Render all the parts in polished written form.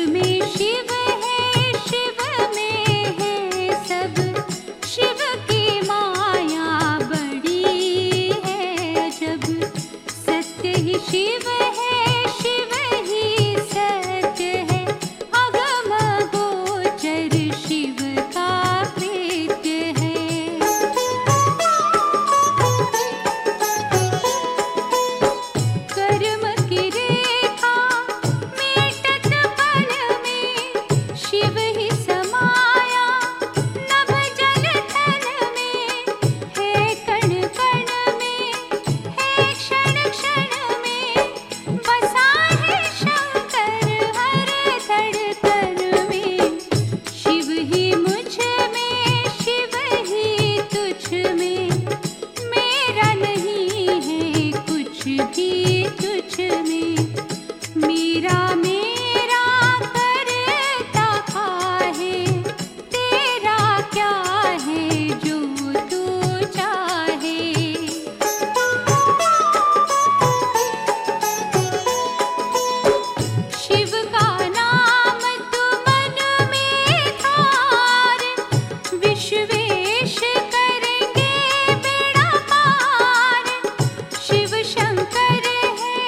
में शिव है, शिव में है सब, शिव की माया बड़ी है अजब। सत्य ही शिव है, शिव ही सत्य है, अगम गोचर शिव का कृत्य है। कर्म की रेखा मेटत पल में, शिव ही समाया नभ जल थल में, है कण कण में, है क्षण क्षण में, बसा है शंकर हर धड़कन में। शिव ही मुझ में, शिव ही तुझ में, मेरा नहीं है कुछ भी तुझ में। मेरा मेरा करता काहे, तेरा क्या है जो तू चाहे। शिव का नाम तू मन में धार, विश्वेश करेंगे बेड़ा पार। शिव शंकर है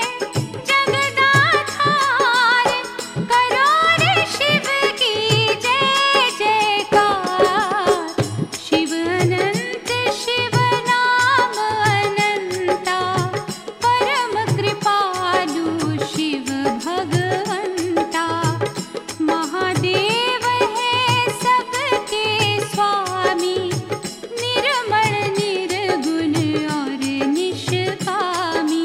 जगदाधार, करो रे शिव की जय जयकार। शिव अनंत शिव नाम अनंता, परम कृपालु शिव भगवंता। महादेव है सबके स्वामी, निर्मल निर्गुण और निष्कामी।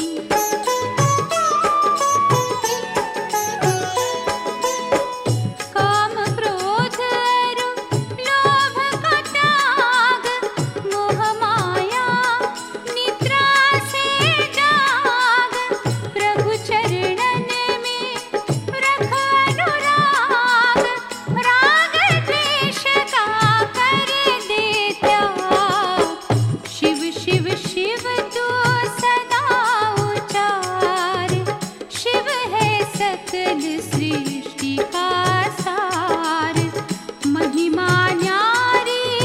काम क्रोध अरु लोभ का त्याग, मोह माया निद्रा से जाग। प्रभु चरणन में रख अनुराग, राग द्वेष का कर दे त्याग। शिव शिव शिव तू सदा उचार, शिव है सकल सृष्टि का सार। महिमा न्यारी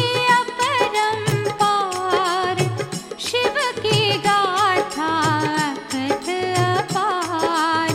अपरंपार, शिव की गाथा अकथ अपार।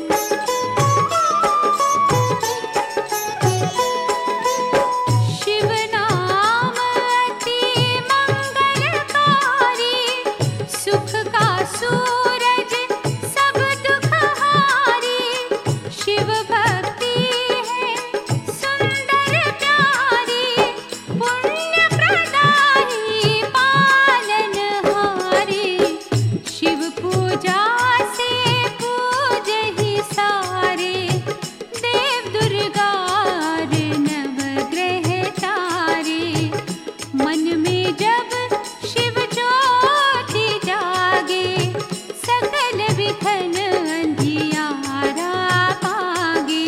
शिव नाम अति मंगलकारी, सुख का सूरज सब दुख हारी। शिव भक्ति है सुंदर प्यारी, पुण्य प्रदायी पालनहारी। शिव पूजा से पूज ही सारे, देव दुर्गा और नवग्रह तारे। मन में जब शिव ज्योति जागे, सकल विघ्न अंधियारा भागे।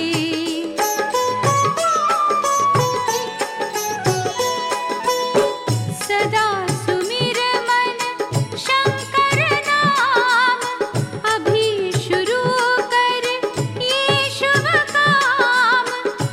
सदा सुमिर मन शंकर नाम, अभी शुरू कर ये शुभ काम।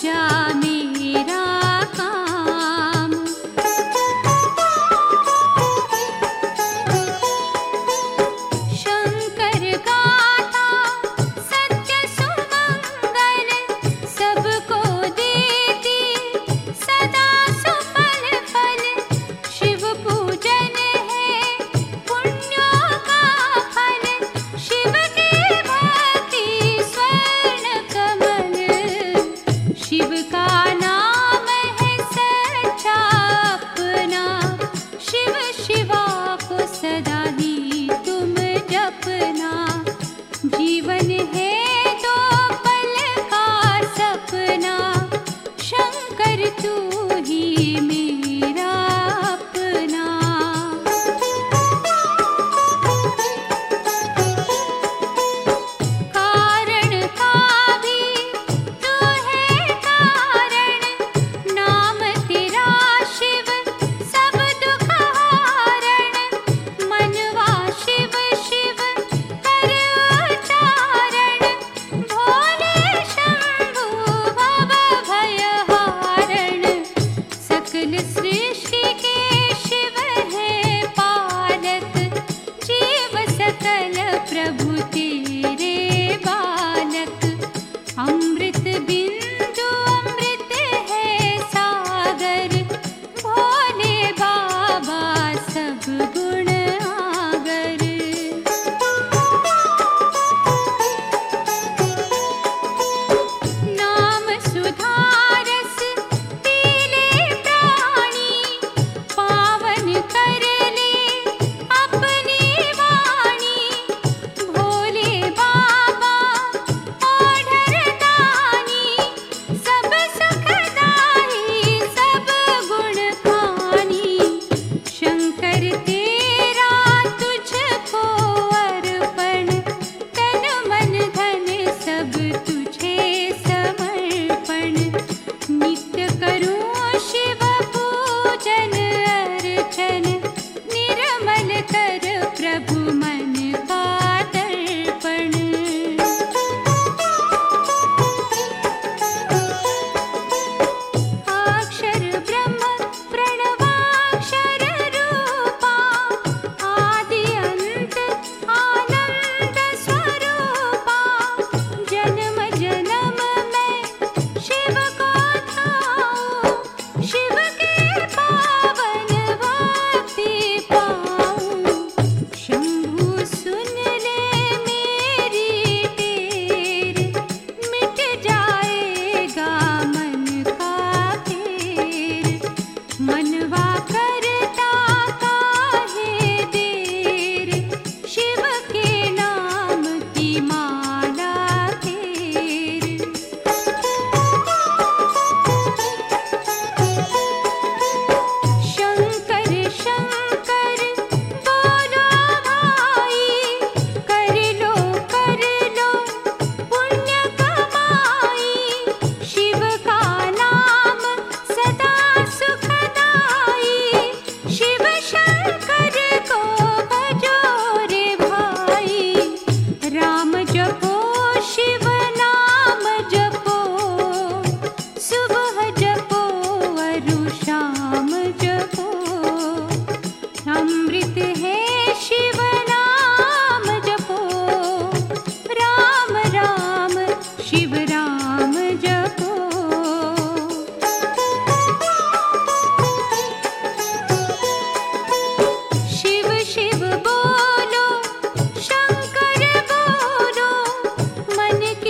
जा मेरा काम। शंकर गाता सत्य सुमंगल, सबको देती सदा सुफल फल। शिव पूजन है पुण्यों का फल, शिव की भक्ति स्वर्ण कमल। शिव का नाम है सच्चा अपना, शिव शिवा को सदा ही तुम जपना। जीवन है दो पल का सपना, शंकर तू ही मेरा अपना। कारण का भी तू है कारण, नाम तेरा शिव सब दुख हारण। मनवा शिव शिव कर उच्चारण, भोले शंभु भव भय हारण। सकल सृष्टि के शिव है पालक, जीव सकल प्रभु तेरे बालक। अमृत बिंदु अमृत है सागर, भोले बाबा सब गुण आगर। नाम सुधारस पीले प्राणी, पावन कर ले अपनी वाणी। भोले बाबा ओढ़र दानी, सब सुखदाई सब गुण खानी। शंकर तेरा तुझको अर्पण, तन मन धन सब तुझे समर्पण। नित्य करूं शिव पूजन अर्चन, निर्मल कर प्रभु मन का दर्पण। अक्षर ब्रह्म प्रणवाक्षर रूपा, आदि अंत आनंद स्वरूपा। जन्म जन्म में शिव को ठाऊं, शिव के पावन भक्ति पाऊं। शंभु सुन ले मेरी टेर, मिट जाएगा मन का फेर। मनवा करता काहे देर, शिव के नाम की माला फेर। शंकर शंकर बोलो भाई, कर लो पुण्य कमाई। शिव का नाम सदा सुखदाई, शिव शंकर को भजो रे भाई। राम जपो शिव नाम जपो, सुबह जपो अरु शाम जपो। अमृत है शिव नाम जपो, राम राम शिव राम जपो। शिव शिव बोलो शंकर बोलो, मन के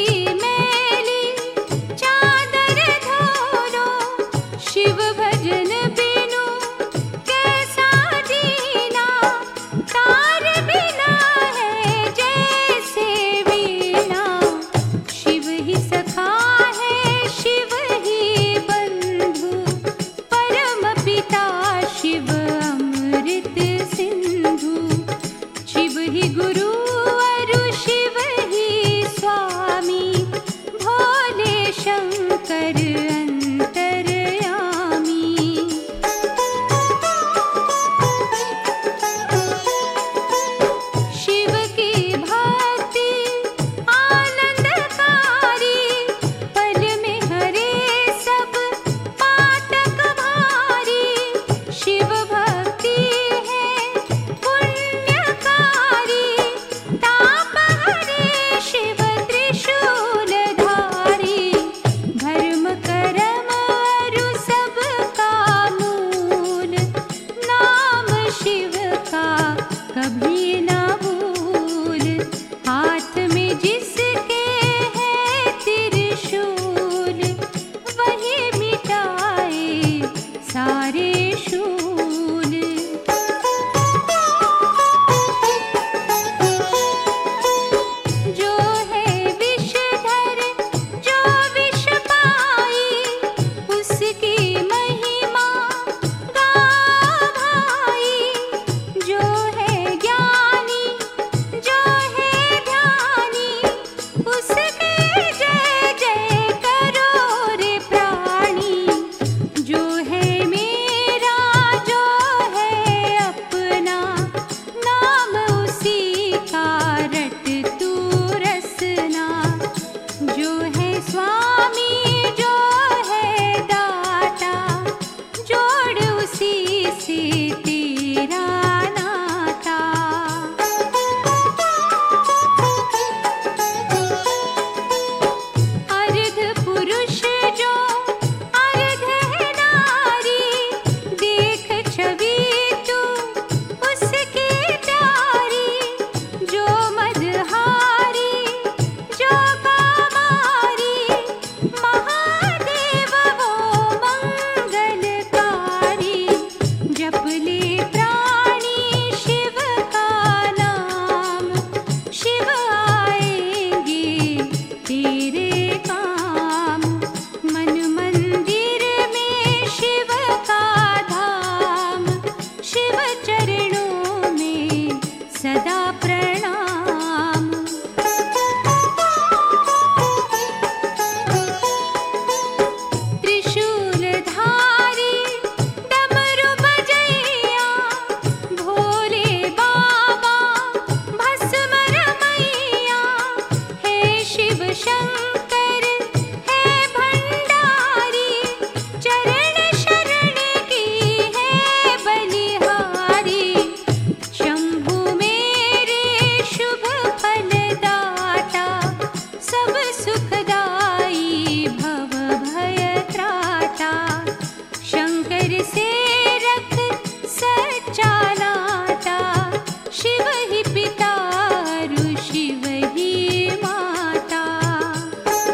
शिव शंकर है भंडारी, चरण शरण की है बलिहारी। शंभु मेरे शुभ फलदाता, सब सुखदाई भव भय त्राता। शंकर से रख सच्चा नाता, शिव ही पिता शिव ही माता।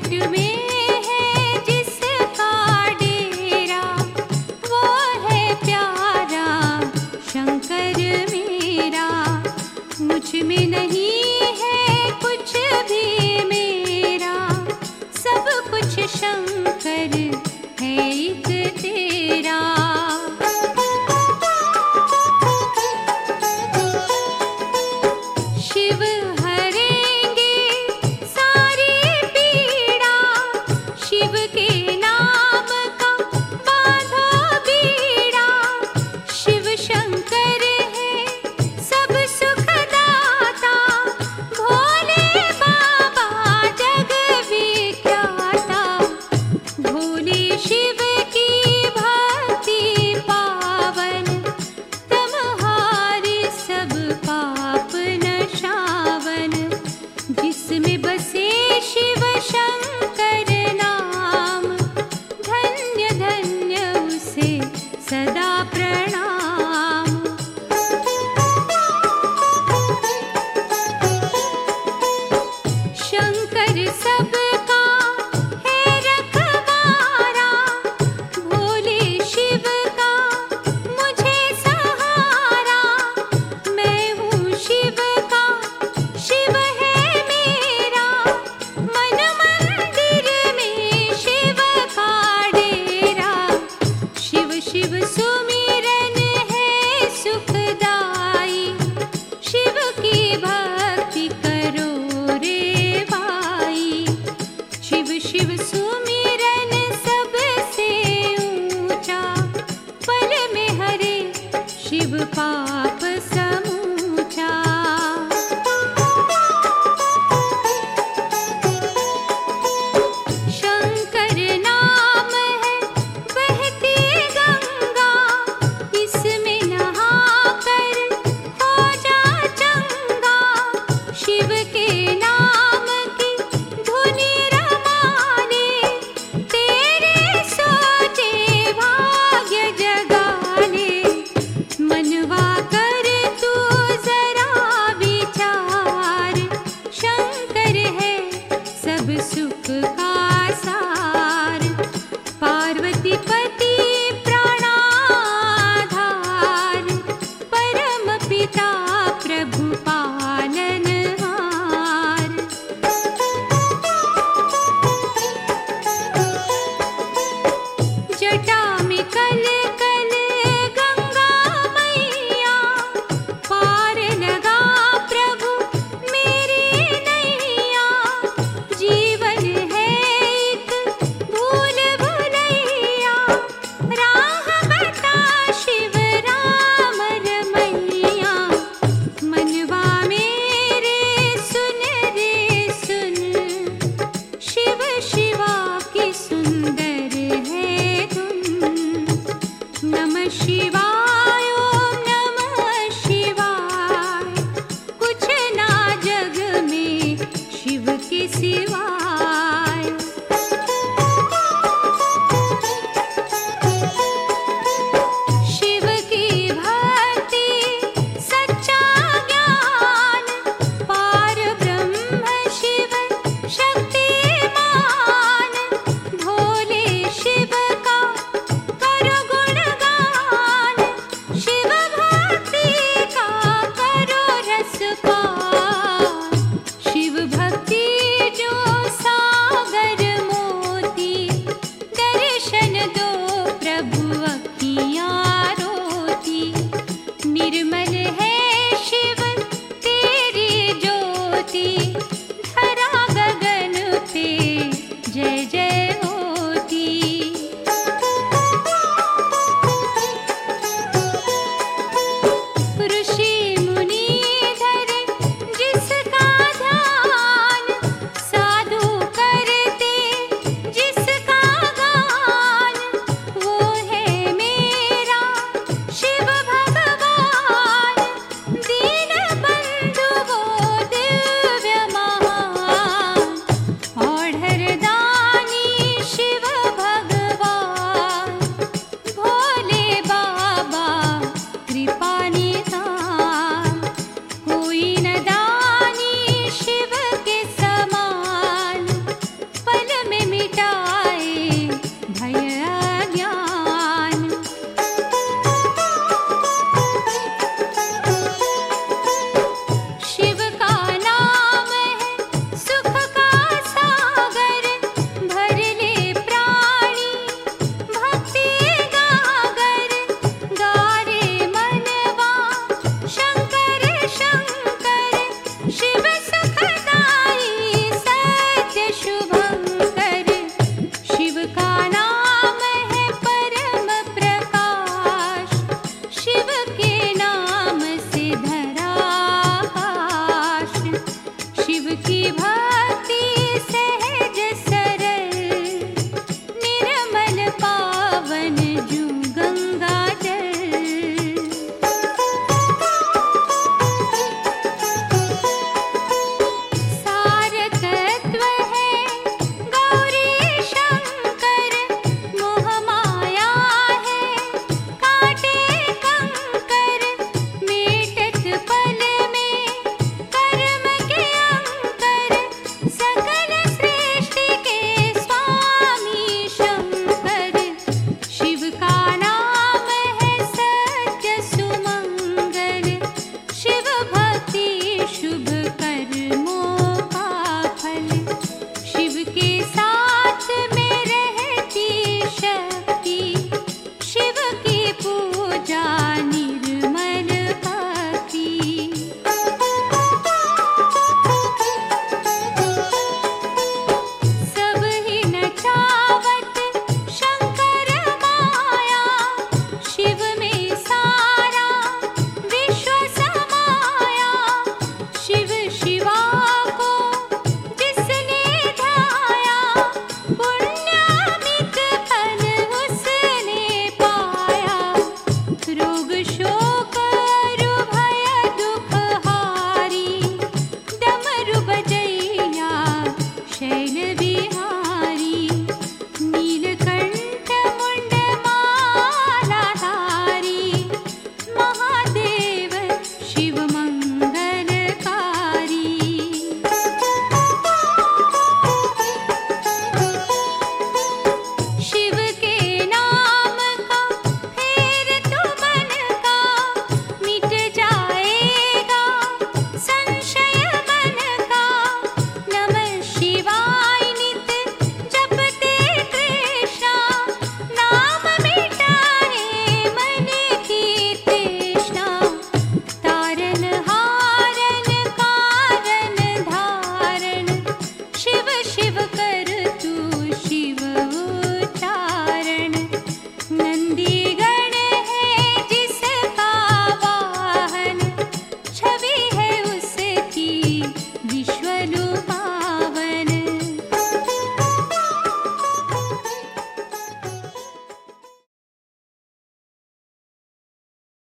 संकट में है जिसका डेरा, वो है प्यारा शंकर मेरा। मुझ में नहीं है कुछ भी मेरा, सब कुछ शंकर है एक